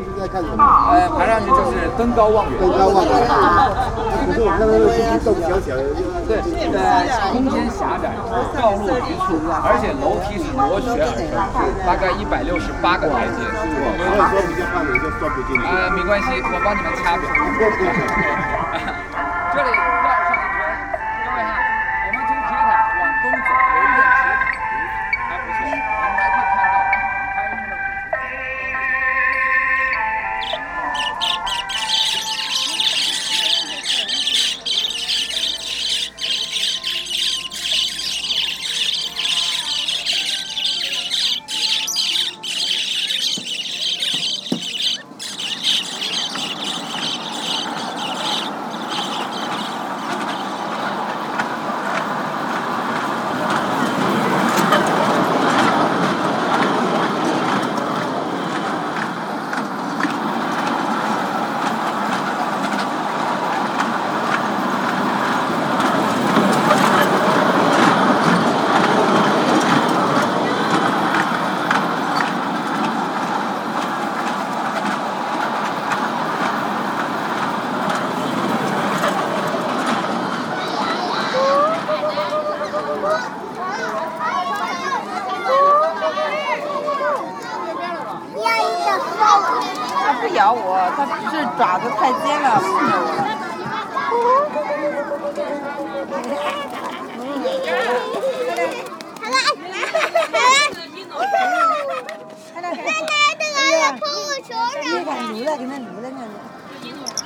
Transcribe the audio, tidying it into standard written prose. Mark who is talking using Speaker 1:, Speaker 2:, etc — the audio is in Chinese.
Speaker 1: 是在看什么？
Speaker 2: 爬上去就是登高望远。
Speaker 1: 登高望远。可是我看到那个空气洞小小的。
Speaker 2: 对，空间狭窄，道路局促，而且楼梯是螺旋而成，大概168个台阶。
Speaker 1: 我有时候比较怕冷，就钻不进去。
Speaker 2: 没关系，我帮你们掐表。这里绕上一圈，各位看，我们从铁塔往东走，有一片铁塔湖，还不错。我们还可以看到开封的古
Speaker 3: 它不咬我，它是爪子太尖了，碰着我了。
Speaker 4: 奶奶，这个碰我手上。
Speaker 3: 你看撸了，跟它撸了，看。